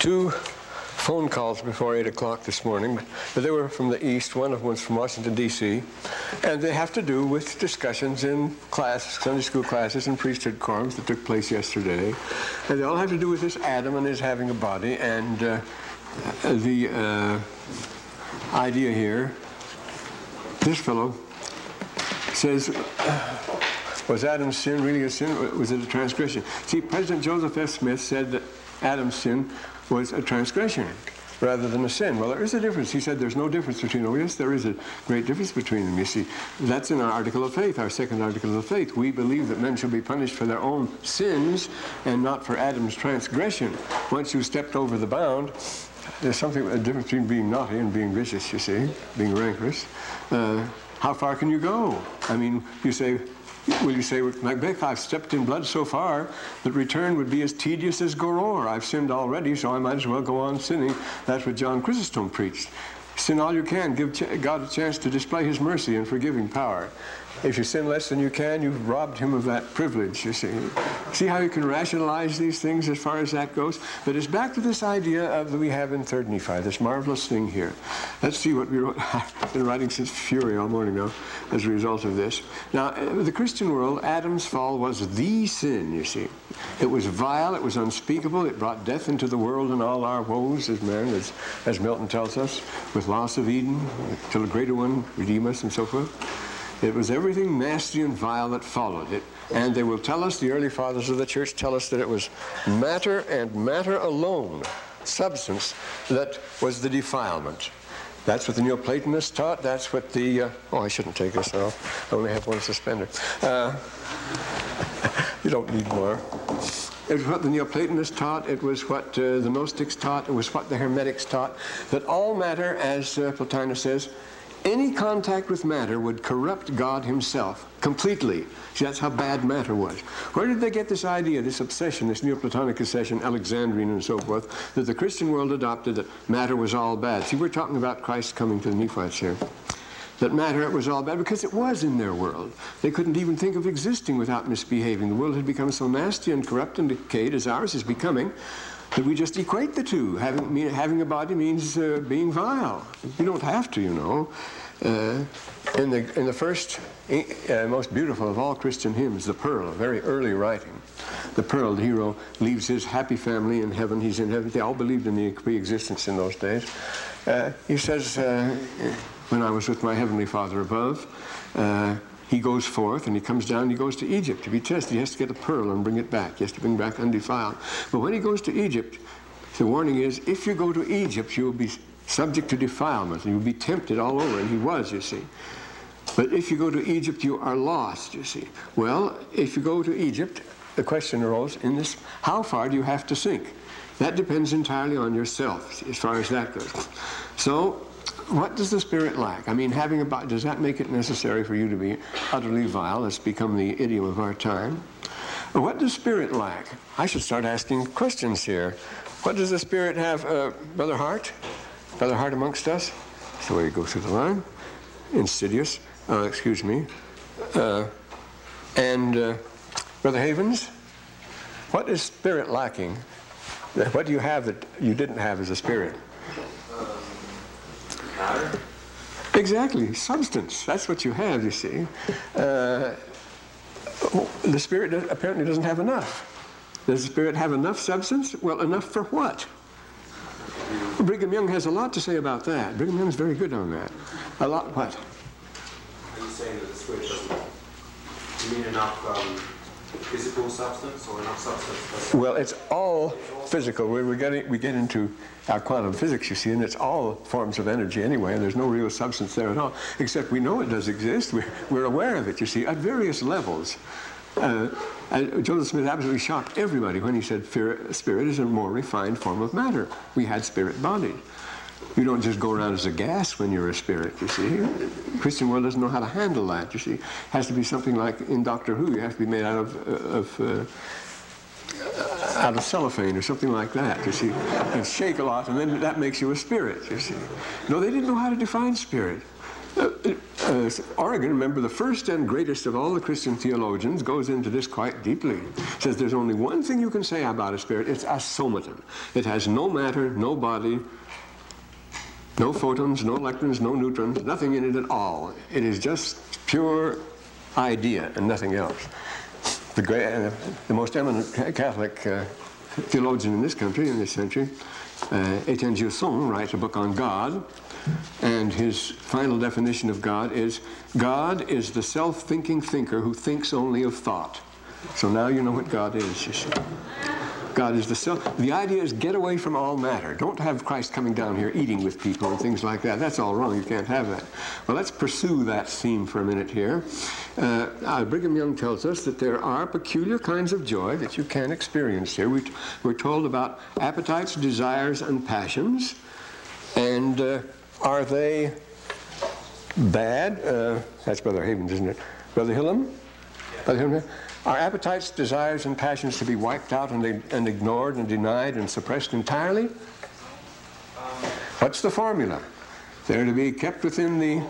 2 phone calls before 8 o'clock this morning, but they were from the East. One of them was from Washington, D.C., and they have to do with discussions in class, Sunday school classes and priesthood quorums that took place yesterday. And they all have to do with this Adam and his having a body, and the idea here, this fellow says, was Adam's sin really a sin? Was it a transgression? See, President Joseph F. Smith said that Adam's sin was a transgression rather than a sin. Well, there is a difference. He said there's no difference between them. Yes, there is a great difference between them. You see, that's in our article of faith, our second article of faith. We believe that men shall be punished for their own sins and not for Adam's transgression. Once you stepped over the bound, there's something, a difference between being naughty and being vicious, you see, being rancorous. How far can you go? I mean, you say, will you say with Macbeth, I've stepped in blood so far that return would be as tedious as Goror. I've sinned already, so I might as well go on sinning. That's what John Chrysostom preached. Sin all you can. Give God a chance to display his mercy and forgiving power. If you sin less than you can, you've robbed him of that privilege, you see. See how you can rationalize these things as far as that goes? But it's back to this idea of that we have in 3rd Nephi, this marvelous thing here. Let's see what we wrote. I've been writing since fury all morning now as a result of this. Now, the Christian world, Adam's fall was the sin, you see. It was vile, it was unspeakable, it brought death into the world and all our woes as man, as Milton tells us, with loss of Eden, till a greater one redeem us and so forth. It was everything nasty and vile that followed it. And they will tell us, the early fathers of the church tell us, that it was matter and matter alone, substance, that was the defilement. That's what the Neoplatonists taught. That's what the, oh, I shouldn't take this off. I only have one suspender. You don't need more. It was what the Neoplatonists taught. It was what the Gnostics taught. It was what the Hermetics taught. That all matter, as Plotinus says, any contact with matter would corrupt God himself completely. See, that's how bad matter was. Where did they get this idea, this obsession, this Neoplatonic obsession, Alexandrian and so forth, that the Christian world adopted, that matter was all bad? See, we're talking about Christ coming to the Nephites here. That matter was all bad because it was in their world. They couldn't even think of existing without misbehaving. The world had become so nasty and corrupt and decayed, as ours is becoming, that we just equate the two. Having a body means being vile. You don't have to, you know. In the first, most beautiful of all Christian hymns, the Pearl, a very early writing. The Pearl, the hero leaves his happy family in heaven. He's in heaven. They all believed in the pre-existence in those days. He says, when I was with my heavenly Father above, he goes forth and he comes down, he goes to Egypt to be tested. He has to get a pearl and bring it back. He has to bring back undefiled. But when he goes to Egypt, the warning is, if you go to Egypt, you will be subject to defilement and you'll be tempted all over. And he was, you see. But if you go to Egypt, you are lost, you see. Well, if you go to Egypt, the question arose in this, how far do you have to sink? That depends entirely on yourself, as far as that goes. So, what does the spirit lack? I mean, having a body, does that make it necessary for you to be utterly vile? That's become the idiom of our time. What does spirit lack? I should start asking questions here. What does the spirit have, Brother Hart? Brother Hart amongst us? That's the way you go through the line. Insidious. Excuse me. And Brother Havens? What is spirit lacking? What do you have that you didn't have as a spirit? Matter? Exactly, substance. That's what you have, you see. The spirit apparently doesn't have enough. Does the spirit have enough substance? Well, enough for what? Brigham Young has a lot to say about that. Brigham Young's very good on that. A lot what? Are you saying that the spirit doesn't, you mean enough physical substance or enough substance? Well, it's all physical. We get into our quantum physics, you see, and it's all forms of energy anyway, and there's no real substance there at all, except we know it does exist. We're aware of it, you see, at various levels. Joseph Smith absolutely shocked everybody when he said spirit is a more refined form of matter. We had spirit bodies. You don't just go around as a gas when you're a spirit, you see. The Christian world doesn't know how to handle that, you see. It has to be something like in Doctor Who, you have to be made out of cellophane or something like that, you see. And shake a lot, and then that makes you a spirit, you see. No, they didn't know how to define spirit. Origen, remember, the first and greatest of all the Christian theologians, goes into this quite deeply. Says there's only one thing you can say about a spirit. It's asomaton. It has no matter, no body, no photons, no electrons, no neutrons, nothing in it at all. It is just pure idea and nothing else. The most eminent Catholic theologian in this country, in this century, Etienne Gilson, writes a book on God, and his final definition of God is the self-thinking thinker who thinks only of thought. So now you know what God is, you see. God is the self. The idea is get away from all matter. Don't have Christ coming down here eating with people and things like that. That's all wrong. You can't have that. Well, let's pursue that theme for a minute here. Brigham Young tells us that there are peculiar kinds of joy that you can experience here. We're told about appetites, desires, and passions. And are they bad? That's Brother Havens, isn't it? Brother Hillam? Brother Hillam? Are appetites, desires, and passions to be wiped out and ignored and denied and suppressed entirely? What's the formula? They're to be kept within the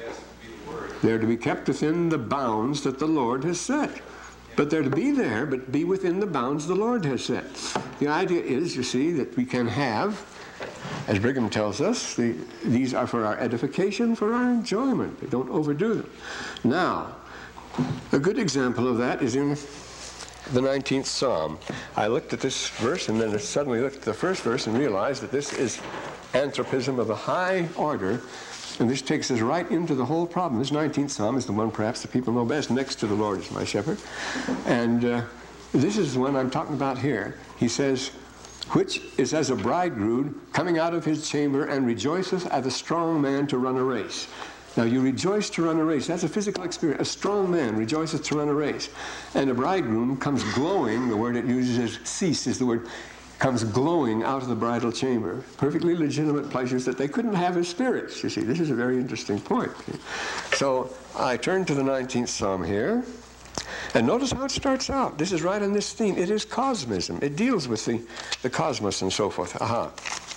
bounds that the Lord has set. But they're to be there, but be within the bounds the Lord has set. The idea is, you see, that we can have, as Brigham tells us, these are for our edification, for our enjoyment. They don't overdo them. Now, a good example of that is in the 19th Psalm. I looked at this verse and then suddenly looked at the first verse and realized that this is anthropism of a high order, and this takes us right into the whole problem. This 19th Psalm is the one perhaps the people know best, next to the Lord is my shepherd. And this is the one I'm talking about here. He says, which is as a bridegroom coming out of his chamber and rejoiceth as a strong man to run a race. Now, you rejoice to run a race. That's a physical experience. A strong man rejoices to run a race. And a bridegroom comes glowing. The word it uses is cease, is the word, comes glowing out of the bridal chamber. Perfectly legitimate pleasures that they couldn't have as spirits, you see. This is a very interesting point. So I turn to the 19th Psalm here. And notice how it starts out. This is right on this theme. It is cosmism. It deals with the cosmos and so forth. Aha.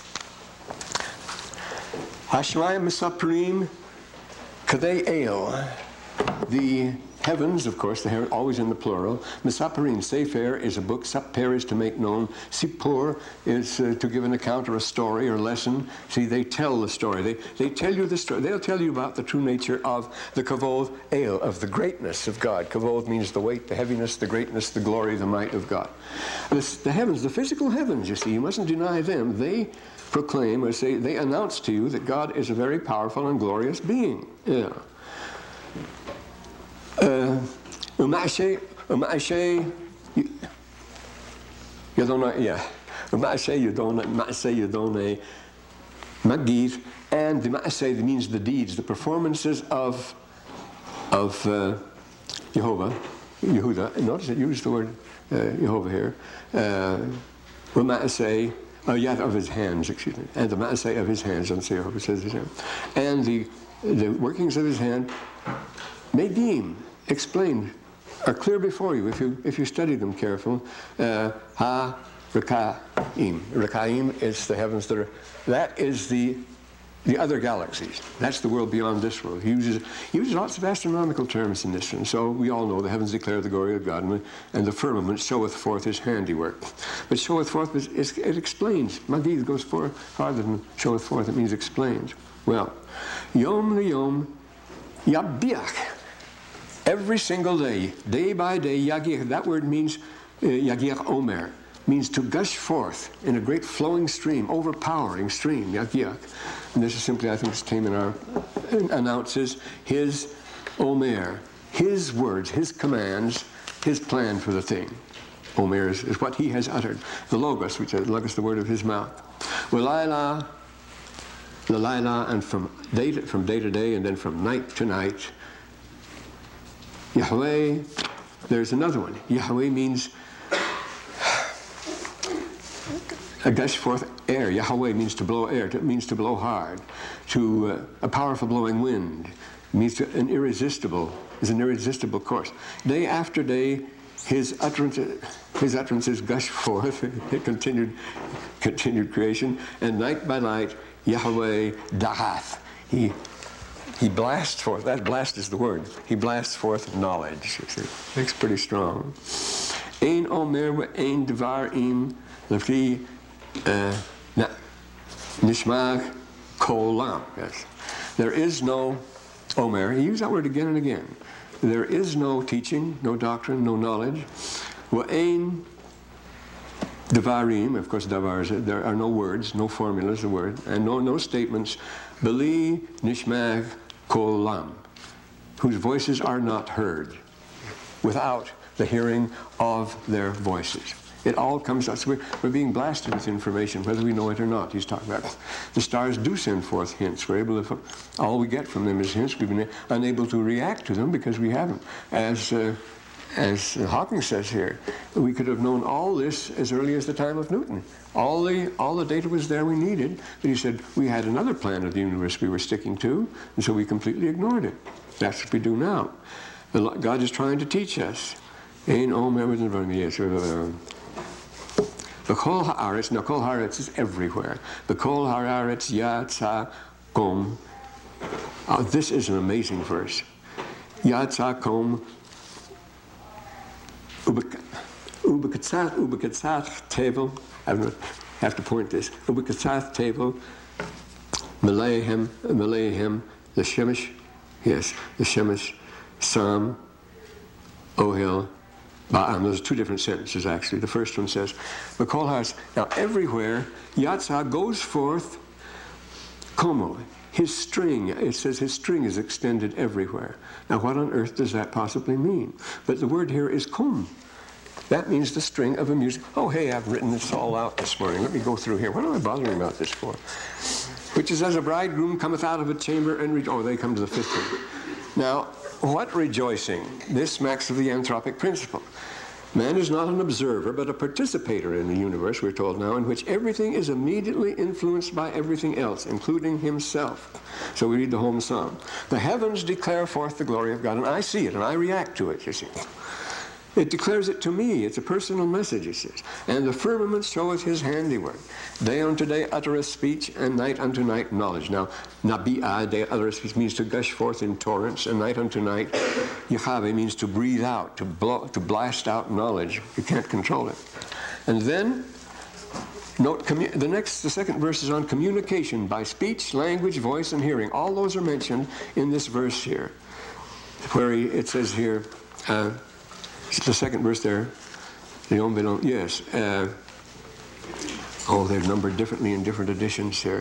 Hashmayim Misaprim Kadei El, the heavens, of course, they're always in the plural. Misaperim, Sefer is a book. Saper is to make known. Sipur is to give an account or a story or lesson. See, they tell the story. They tell you the story. They'll tell you about the true nature of the Kavod El, of the greatness of God. Kavod means the weight, the heaviness, the greatness, the glory, the might of God. The heavens, the physical heavens, you see, you mustn't deny them. They proclaim or say, they announce to you that God is a very powerful and glorious being. Yeah. Magid, and the Ma'aseh means the deeds, the performances of Yehuda. Notice it used the word Jehovah here. Ma'aseh, of his hands, excuse me, and the Ma'aseh of his hands, don't say Jehovah, says his hand. And the workings of his hand, Medim, explained, are clear before you if you study them careful. Ha-Rakaim. Rakaim is the heavens that is the other galaxies. That's the world beyond this world. He uses lots of astronomical terms in this one. So we all know the heavens declare the glory of God, and the firmament showeth forth his handiwork. But showeth forth, it explains. Magid goes farther than showeth forth. It means explains. Well, Yom Liyom Yabiach. Every single day, day by day, Yagiach, that word means Yagiach Omer, means to gush forth in a great flowing stream, overpowering stream, Yagiach. And this is simply, I think, this came in our, announces his Omer, his words, his commands, his plan for the thing. Omer is what he has uttered. The Logos, which is Logos, the word of his mouth. Walayla, Lalayla, and from day to day, and then from night to night. Yahweh, there's another one. Yahweh means a gush forth air. Yahweh means to blow air. It means to blow hard. To a powerful blowing wind. It means an irresistible course. Day after day, his utterances gush forth. Continued creation. And night by night, Yahweh Dahath. He he blasts forth, that blast is the word, he blasts forth knowledge, you see. It's pretty strong. Ein omer wa ein devar im lefri nishmag kolam. Yes. There is no omer. He used that word again and again. There is no teaching, no doctrine, no knowledge. Wa ein devarim, of course, davar is, there are no words, no formulas, the word, and no statements. Beli nishmag kolam, whose voices are not heard, without the hearing of their voices. It all comes out. So we're being blasted with information, whether we know it or not. He's talking about the stars do send forth hints. We're able to, all we get from them is hints. We've been unable to react to them because we haven't. As Hawking says here, we could have known all this as early as the time of Newton. All the data was there we needed, but he said we had another plan of the universe we were sticking to, and so we completely ignored it. That's what we do now. God is trying to teach us. Ein omer yes. The kol haaretz, now kol haaretz is everywhere. The kol haaretz yatsa kom. This is an amazing verse. Yatsa kom ubekatzat tevel. I have to point this. Ubekatzat tevel Malehem the Shemesh. Yes, the Shemesh Sam Ohel. Those are two different sentences, actually. The first one says, the kol haaretz. Now, everywhere, Yatsa goes forth, como, his string. It says his string is extended everywhere. Now, what on earth does that possibly mean? But the word here is kum. That means the string of a music. Oh, hey, I've written this all out this morning. Let me go through here. What am I bothering about this for? Which is, as a bridegroom cometh out of a chamber and they come to the fifth one. Now, what rejoicing? This smacks of the anthropic principle. Man is not an observer, but a participator in the universe, we're told now, in which everything is immediately influenced by everything else, including himself. So we read the home psalm. The heavens declare forth the glory of God, and I see it, and I react to it, you see. It declares it to me. It's a personal message, it says. And the firmament showeth his handiwork. Day unto day uttereth speech, and night unto night knowledge. Now, nabi'ah, day uttereth speech, means to gush forth in torrents, and night unto night, yachave, means to breathe out, to blast out knowledge. You can't control it. And then, note, the second verse is on communication by speech, language, voice, and hearing. All those are mentioned in this verse here, where it says here, the second verse there, yes. They're numbered differently in different editions here.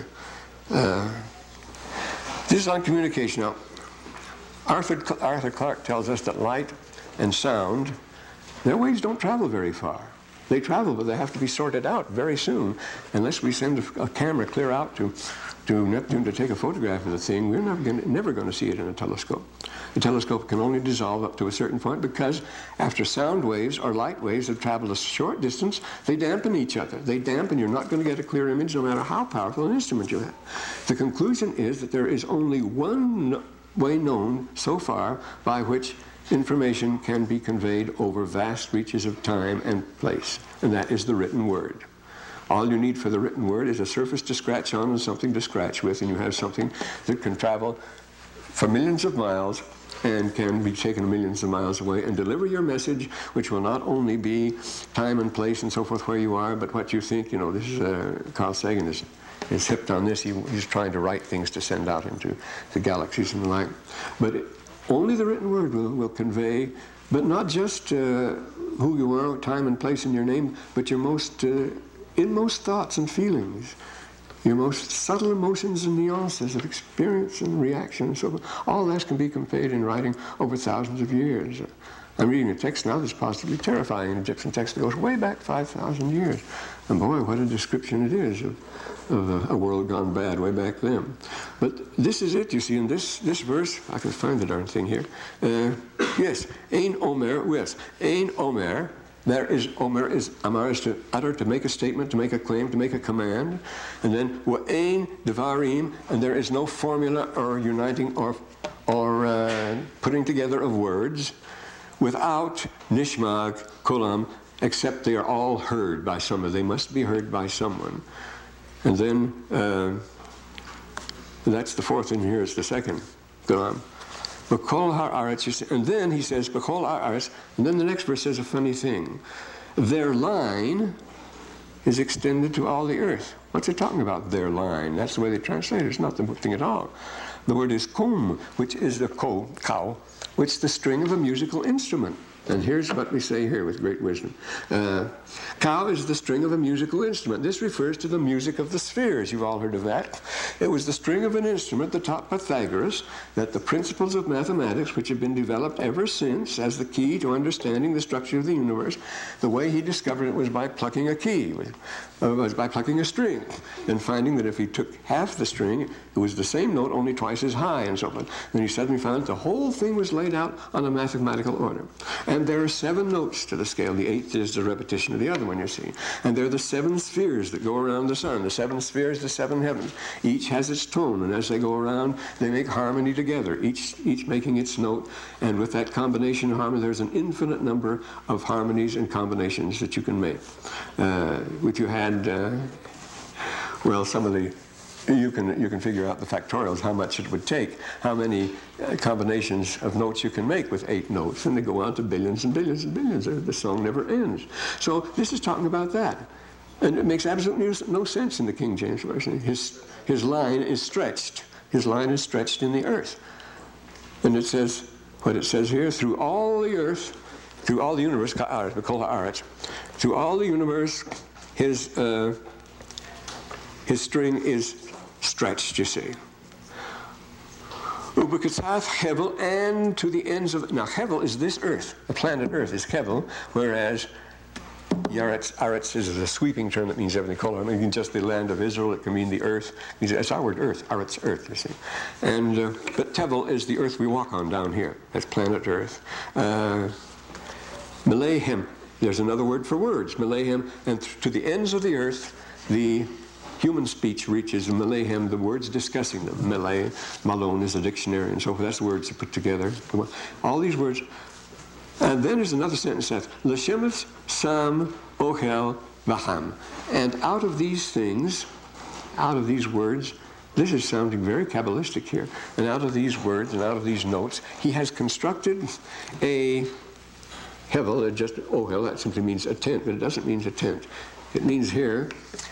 This is on communication. Now, Arthur Clarke tells us that light and sound, their waves don't travel very far. They travel, but they have to be sorted out very soon. Unless we send a camera clear out to Neptune to take a photograph of the thing, we're never going to see it in a telescope. The telescope can only dissolve up to a certain point because after sound waves or light waves have traveled a short distance, they dampen each other. They dampen. You're not going to get a clear image no matter how powerful an instrument you have. The conclusion is that there is only one way known so far by which information can be conveyed over vast reaches of time and place, and that is the written word. All you need for the written word is a surface to scratch on and something to scratch with, and you have something that can travel for millions of miles and can be taken millions of miles away and deliver your message, which will not only be time and place and so forth where you are, but what you think. You know, this is Carl Sagan is hipped on this. He's trying to write things to send out into the galaxies and the like. But only the written word will convey, but not just who you are, time and place in your name, but your most inmost thoughts and feelings, your most subtle emotions and nuances of experience and reaction and so forth. All that can be conveyed in writing over thousands of years. I'm reading a text now that's possibly terrifying, an Egyptian text that goes way back 5,000 years. And boy, what a description it is of a world gone bad way back then. But this is it, you see, in this verse, I can find the darn thing here. Yes, Ein Omer, yes, Ein Omer. There is Omer is Amar is to utter, to make a statement, to make a claim, to make a command. And then Wa'ain Devarim, and there is no formula or uniting or putting together of words without Nishmag Kolam, except they are all heard by someone. They must be heard by someone. And then that's the fourth, and here is the second. Go on. B'kol ha'aretz, and then he says, B'kol ha'aretz, and then the next verse says a funny thing. Their line is extended to all the earth. What's it talking about, their line? That's the way they translate it. It's not the thing at all. The word is kum, which is the cow, which is the string of a musical instrument. And here's what we say here with great wisdom. Cow is the string of a musical instrument. This refers to the music of the spheres. You've all heard of that. It was the string of an instrument that taught Pythagoras that the principles of mathematics, which have been developed ever since as the key to understanding the structure of the universe, the way he discovered it was by plucking a key, was by plucking a string, and finding that if he took half the string, it was the same note, only twice as high, and so forth. Then he suddenly found the whole thing was laid out on a mathematical order. And there are 7 notes to the scale. The 8th is the repetition of the other one, you see. And there are the 7 spheres that go around the sun. The 7 spheres, the 7 heavens. Each has its tone, and as they go around, they make harmony together, each making its note. And with that combination of harmony, there's an infinite number of harmonies and combinations that you can make. Which you had, well, some of the, you can figure out the factorials, how much it would take, how many combinations of notes you can make with 8 notes, and they go on to billions and billions and billions. The song never ends. So this is talking about that. And it makes absolutely no sense in the King James Version. His line is stretched. His line is stretched in the earth. And it says, what it says here, through all the earth, through all the universe, ka'aretz, b'kol ha'aretz, through all the universe, his string is stretched, you see. Ubekatzath Hevel, and to the ends of, now Hevel is this earth, the planet Earth is Hevel, whereas Aretz is a sweeping term that means everything. It means just the land of Israel. It can mean the earth. It's our word, earth. Aretz, earth, you see. And, but Tevel is the earth we walk on down here. That's planet Earth. Melehem, there's another word for words. Melehem, and to the ends of the earth, the human speech reaches Melehem, the words discussing them. Mele, Malone is a dictionary, and so forth. That's the words put together. All these words. And then there's another sentence that says, L'shemeth, Sam, Ochel, Vaham. And out of these things, out of these words, this is sounding very Kabbalistic here, and out of these words and out of these notes, he has constructed a Hevel, just Ohel, that simply means a tent, but it doesn't mean a tent. It means here,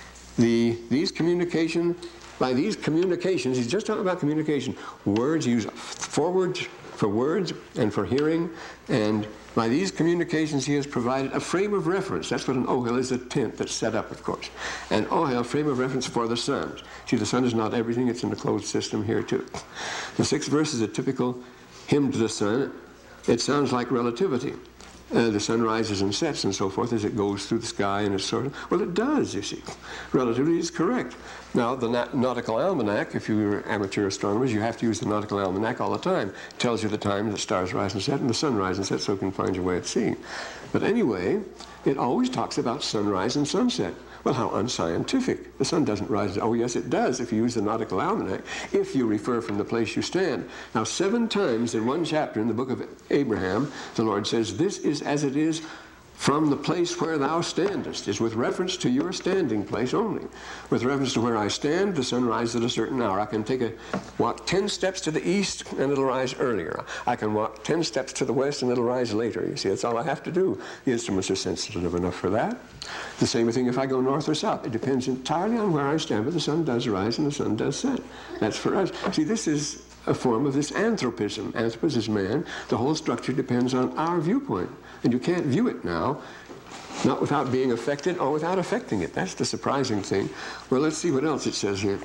these communication, by these communications, he's just talking about communication. Words, use forwards for words and for hearing, and by these communications he has provided a frame of reference. That's what an Ohel is, a tent that's set up, of course. An Ohel, frame of reference for the sun. See, the sun is not everything, it's in the closed system here too. The 6th verse is a typical hymn to the sun. It sounds like relativity. The sun rises and sets and so forth as it goes through the sky, and it's sort of, well, it does, you see. Relativity is correct. Now, the nautical almanac, if you're amateur astronomers, you have to use the nautical almanac all the time. It tells you the time the stars rise and set and the sun rises and sets, so you can find your way at sea. But anyway, it always talks about sunrise and sunset. Well, how unscientific. The sun doesn't rise. Oh, yes, it does if you use the nautical almanac, if you refer from the place you stand. Now, 7 times in one chapter in the book of Abraham, the Lord says, this is as it is from the place where thou standest, is with reference to your standing place only. With reference to where I stand, the sun rises at a certain hour. I can walk 10 steps to the east and it'll rise earlier. I can walk 10 steps to the west and it'll rise later. You see, that's all I have to do. The instruments are sensitive enough for that. The same thing if I go north or south. It depends entirely on where I stand, but the sun does rise and the sun does set. That's for us. See, this is a form of this anthropism. Anthropos is man. The whole structure depends on our viewpoint. And you can't view it now, not without being affected or without affecting it. That's the surprising thing. Well, let's see what else it says here.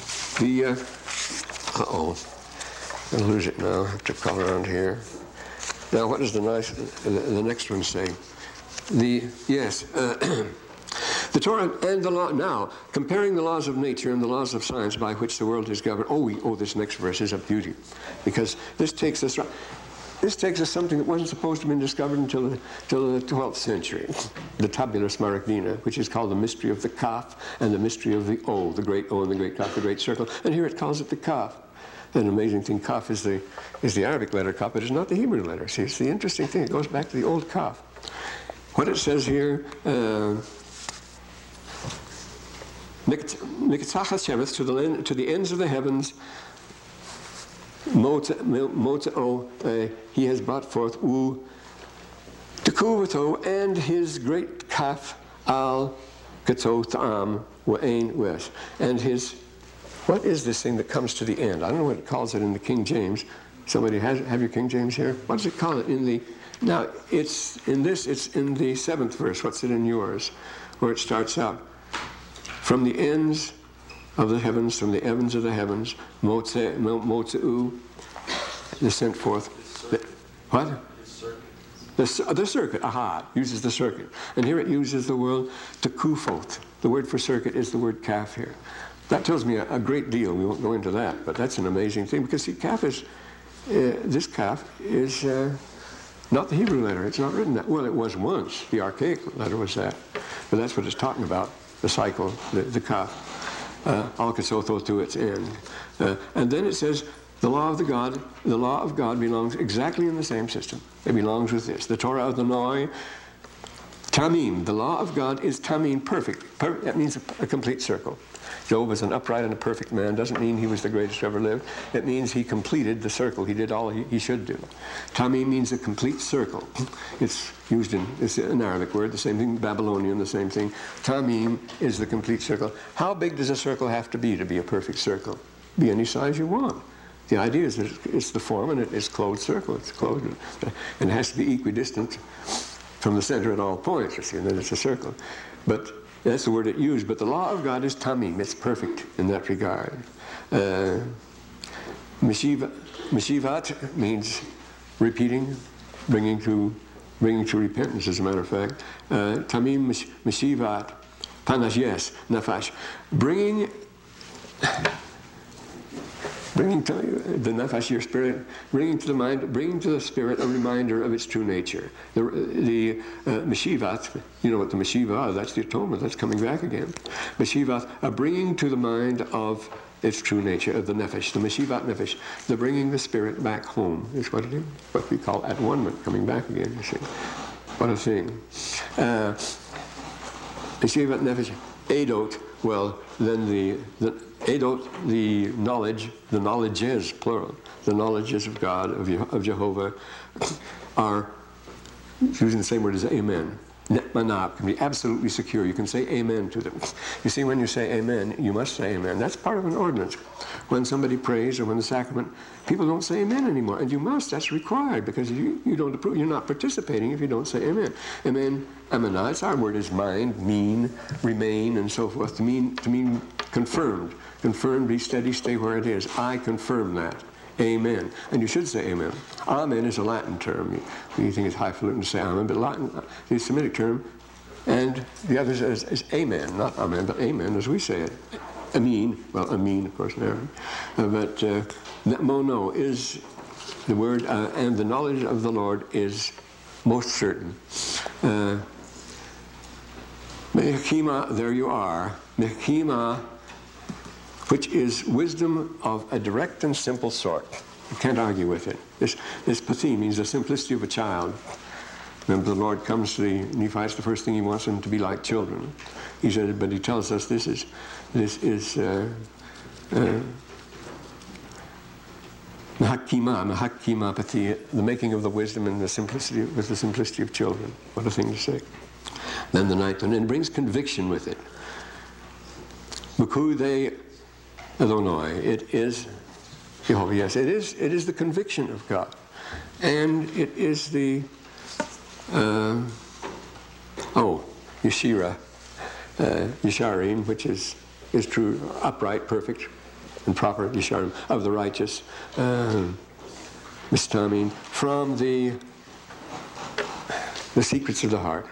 Uh-oh. I'm going to lose it now. I have to call around here. Now, what does the next one say? The Torah and the law. Now, comparing the laws of nature and the laws of science by which the world is governed. This next verse is a beauty, because this takes us something that wasn't supposed to have been discovered until the 12th century, the Tabula Smaragdina, which is called the mystery of the Kaf and the mystery of the O, the great O and the great Kaf, the great circle. And here it calls it the Kaf. An amazing thing, Kaf is the Arabic letter Kaf, but it's not the Hebrew letter. See, it's the interesting thing. It goes back to the old Kaf. What it says here, Miktzach HaShemeth, to the ends of the heavens, he has brought forth Tekuvato and his great calf al Kato Ta'am Wa'ain Wes. And his, what is this thing that comes to the end? I don't know what it calls it in the King James. Somebody have your King James here? What does it call it in the, now it's in this, it's in the 7th verse. What's it in yours? Where it starts out, from the ends of the heavens, from the heavens of the heavens, Motzeu, the sent forth. What? The circuit, uses the circuit. And here it uses the word tekufot. The word for circuit is the word calf here. That tells me a great deal. We won't go into that, but that's an amazing thing, because see, calf is, this calf is not the Hebrew letter. It's not written that. Well, it was once. The archaic letter was that. But that's what it's talking about, the cycle, the calf. Al-Kasotho to its end. And then it says, the law of God belongs exactly in the same system. It belongs with this. The Torah of the Noi, Tamim. The law of God is Tamim, perfect. That means a complete circle. Job was an upright and a perfect man. Doesn't mean he was the greatest who ever lived. It means he completed the circle. He did all he should do. Tamim means a complete circle. It's used it's an Arabic word, the same thing, Babylonian, the same thing. Tamim is the complete circle. How big does a circle have to be a perfect circle? Be any size you want. The idea is that it's the form, and it's closed circle. It's closed, and it has to be equidistant from the center at all points, you see, and then it's a circle. But that's the word it used. But the law of God is tamim. It's perfect in that regard. Meshivat means repeating, bringing to repentance, as a matter of fact. Tamim meshivat, panash, nafash, bringing to the nefesh, your spirit, bringing to the mind, bringing to the spirit a reminder of its true nature. The meshivat, you know what the meshiva is, that's the atonement, that's coming back again. Meshivat, a bringing to the mind of its true nature, of the nefesh, the meshivat nefesh, the bringing the spirit back home is what it is, what we call at-one-ment, coming back again, you see. What a thing. Meshivat nefesh, edot, well, then the Edot, the knowledges, plural, the knowledges of God, of Jehovah, are using the same word as amen. Netmanab can be absolutely secure. You can say amen to them. You see, when you say amen, you must say amen. That's part of an ordinance. When somebody prays or when the sacrament, people don't say amen anymore. And you must, that's required, because you don't approve, you're not participating if you don't say amen. Amen, amenah, it's our word is mind, mean, remain, and so forth, to mean confirmed. Confirmed, be steady, stay where it is. I confirm that. Amen. And you should say amen. Amen is a Latin term. You think it's highfalutin to say amen, but Latin is a Semitic term. And the other is amen, not amen, but amen as we say it. Amin, well, amin, of course, in Arabic. But mono is the word, and the knowledge of the Lord is most certain. Mechima, there you are. Mechima, which is wisdom of a direct and simple sort. You can't argue with it. This pathi means the simplicity of a child. Remember, the Lord comes to the Nephites, the first thing he wants them to be like children. He said, but he tells us this is mahakima pathi, the making of the wisdom and the simplicity, with the simplicity of children. What a thing to say. Then the ninth one, and it brings conviction with it. Bukude Adonai, it is Jehovah, yes, it is the conviction of God. And it is the, Yeshira, Yesharim, which is true, upright, perfect, and proper, Yesharim, of the righteous. Mistamim, from the secrets of the heart.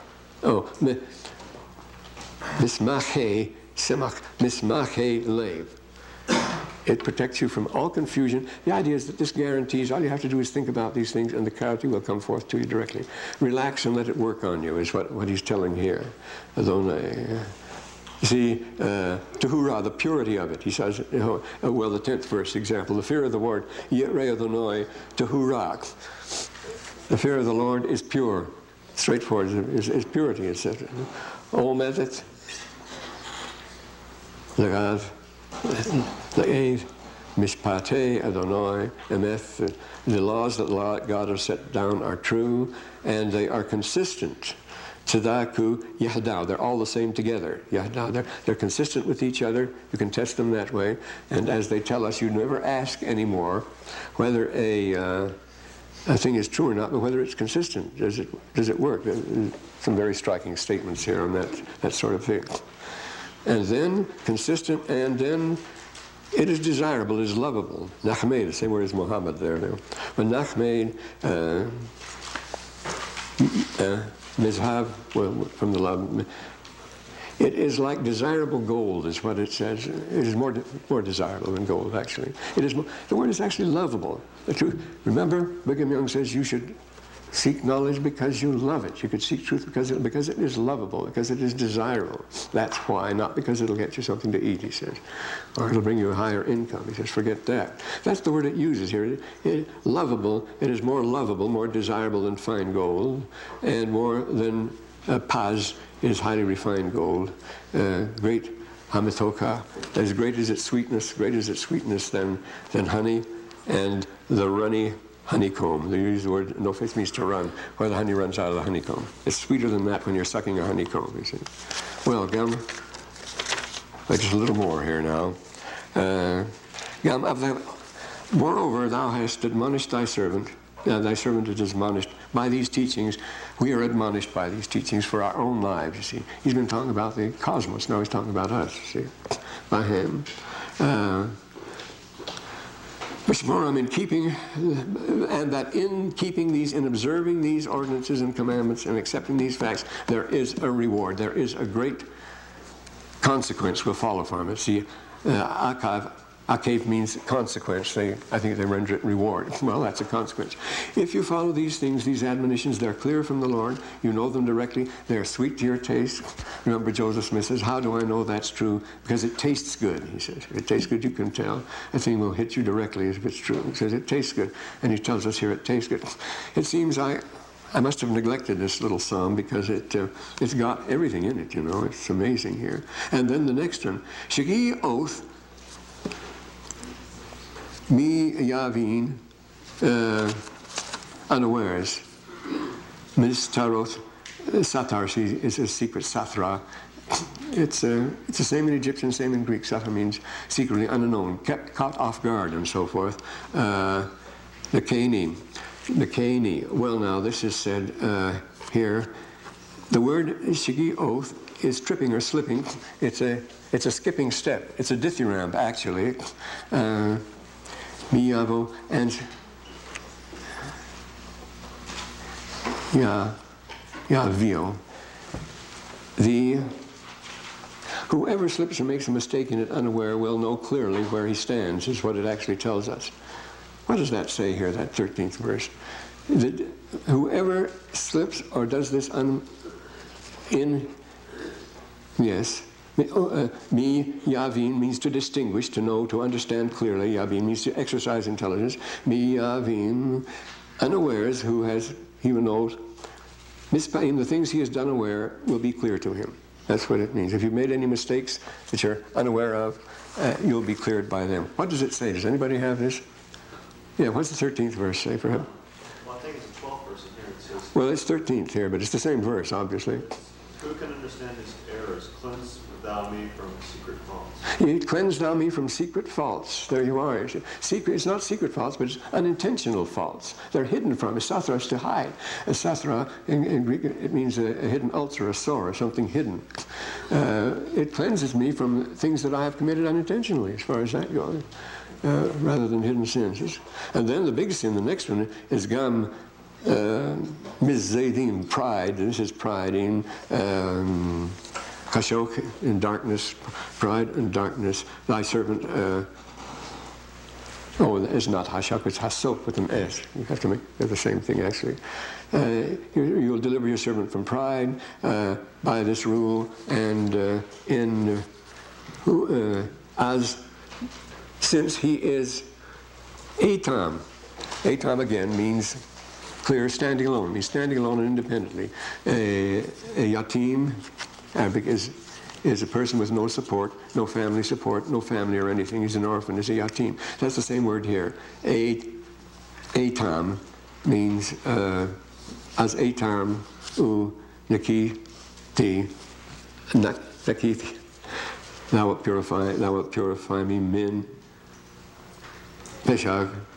Mismache, semach, mismache lev. It protects you from all confusion. The idea is that this guarantees all you have to do is think about these things and the clarity will come forth to you directly. Relax and let it work on you is what he's telling here. You see, Tehurah, the purity of it. He says, well, the 10th verse example, the fear of the Lord, Yireh Adonai, Tehurah. The fear of the Lord is pure, straightforward, is purity, etc. Omedet, Lagav, La'ev, Mishpatei Adonai Emeth. The laws that God has set down are true, and they are consistent. Tzadaku Yahdaw. They're all the same together. Yahdaw. They're consistent with each other. You can test them that way. And as they tell us, you never ask anymore whether a thing is true or not, but whether it's consistent. Does it work? Some very striking statements here on that sort of thing. And then consistent, and then it is desirable, it is lovable. Nachmed, the same word as Muhammad there. But Nachmed, Mizhab, well, from the love. It is like desirable gold, is what it says. It is more desirable than gold, actually. It is the word is actually lovable. Remember, Brigham Young says you should seek knowledge because you love it. You could seek truth because it is lovable, because it is desirable. That's why, not because it'll get you something to eat, he says, or it'll bring you a higher income. He says, forget that. That's the word it uses here. Lovable, it is more lovable, more desirable than fine gold, and more than paz is highly refined gold. Great hamithoka, as great as its sweetness than honey, and the runny honeycomb. They use the word nofes means to run, where the honey runs out of the honeycomb. It's sweeter than that when you're sucking a honeycomb, you see. Well, Gam, just a little more here now. Moreover, thou hast admonished thy servant. Thy servant is admonished by these teachings. We are admonished by these teachings for our own lives, you see. He's been talking about the cosmos. Now he's talking about us, you see, by him. I'm in keeping, and that in keeping these, in observing these ordinances and commandments and accepting these facts, there is a reward. There is a great consequence will follow from it. See, Akav means consequence. I think they render it reward. Well, that's a consequence. If you follow these things, these admonitions, they're clear from the Lord. You know them directly. They're sweet to your taste. Remember, Joseph Smith says, how do I know that's true? Because it tastes good, he says. If it tastes good, you can tell. A thing will hit you directly if it's true. He says it tastes good. And he tells us here it tastes good. It seems I must have neglected this little psalm because it's got everything in it, you know. It's amazing here. And then the next one, Shagi oath, Mi Yavin, unawares. Mistaroth, Satar is a secret, Sathra. It's the same in Egyptian, same in Greek. Sathra means secretly, unknown, kept, caught off guard, and so forth. The Kani. Well, now, this is said here. The word Shigi oath is tripping or slipping. It's a skipping step. It's a dithyramb, actually. Miyavo and Yavio. Whoever slips or makes a mistake in it unaware will know clearly where he stands, is what it actually tells us. What does that say here, that 13th verse? Whoever slips or does this yes. Mi Yavin means to distinguish, to know, to understand clearly. Yavin means to exercise intelligence. Mi Yavin, unawares, he will know. Mispaim, the things he has done aware will be clear to him. That's what it means. If you've made any mistakes that you're unaware of, you'll be cleared by them. What does it say? Does anybody have this? Yeah, what's the 13th verse say for him? Well, I think it's the 12th verse in here. It says, well, it's 13th here, but it's the same verse, obviously. who can understand his errors? Cleanse thou me from secret faults. Cleanse thou me from secret faults. There you are. It's not secret faults, but it's unintentional faults. They're hidden from. Sathra is to hide. Sathra, in Greek, it means a hidden ulcer, a sore, or something hidden. It cleanses me from things that I have committed unintentionally, as far as that goes, rather than hidden sins. And then the big sin, the next one, is gam mizzedim, pride. This is pride in Kashok, in darkness, pride and darkness. Thy servant, it's not Hashok, it's Hasok with an S. You have to make, they're the same thing, actually. You will deliver your servant from pride by this rule, and since he is Etam. Etam, again, means clear, standing alone. Means standing alone and independently. A yatim, Arabic is is a person with no support, no family or anything. He's an orphan, is a yatim. That's the same word here. Atam means as atam u nakiti nakiti. Thou wilt purify me min peshag